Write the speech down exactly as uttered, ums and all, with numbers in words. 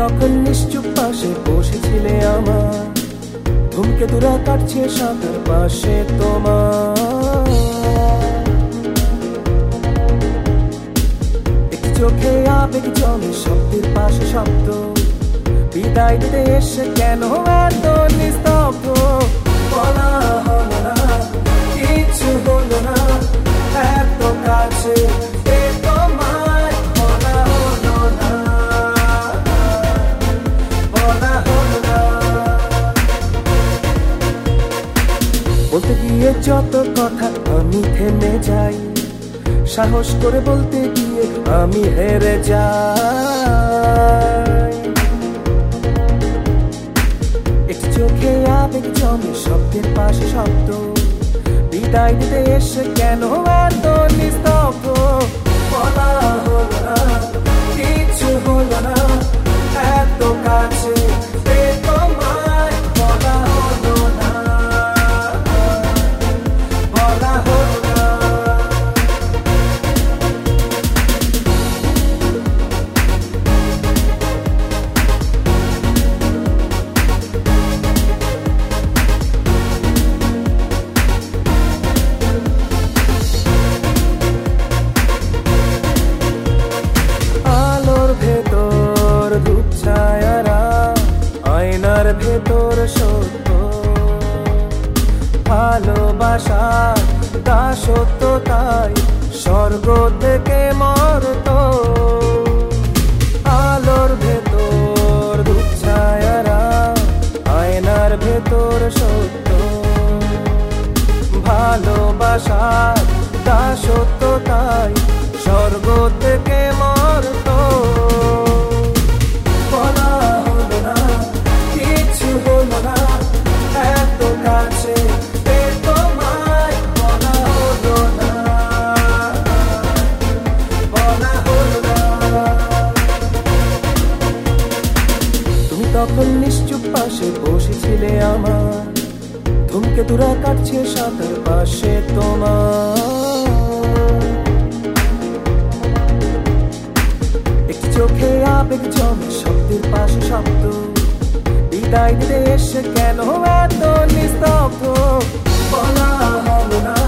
তখন নিশ্চুপ পাশে বসেছিলে আমার, ধূমকেতুরা কাটছে সাঁতার পাশে তোমার। একটি চোখে আবেগ জমে শব্দের পাশে শব্দ, বিদায় দিতে এসে কেন এত নিস্তব্ধ? বলা হলো না, কিছু হলো না, এত কাছে এ তোমায় বলা হলো না, বলা হলো না। বলতে গিয়ে যত কথা আমি থেমে যাই, সাহস করে বলতে গিয়ে আমি হেরে যাই। একটি চোখে আবেগ জমে শব্দের পাশে শব্দ, বিদায় দিতে এসে কেন এত নিস্তব্ধ? বলা হলো না, কিছু হলো না, এত কাছে এ তোমায় বলা হলো না, বলা হলো না। আয়নার ভেতর সত্য, ভালোবাসা দাসত্ব, তাই স্বর্গ থেকে মর্ত। আলোর ভেতর ধূপ ছায়ারা, আয়নার ভেতর সত্য, ভালোবাসা দাসত্ব, তাই স্বর্গ থেকে মর্ত। তখন নিশ্চুপ পাশে বসেছিলে আমার, ধূমকেতুরা কাটছে সাঁতার পাশে তোমার। একটি চোখে আবেগ জমে শব্দের পাশে শব্দ, বিদায় দিতে এসে কেন এত নিস্তব্ধ? বলা হলো না,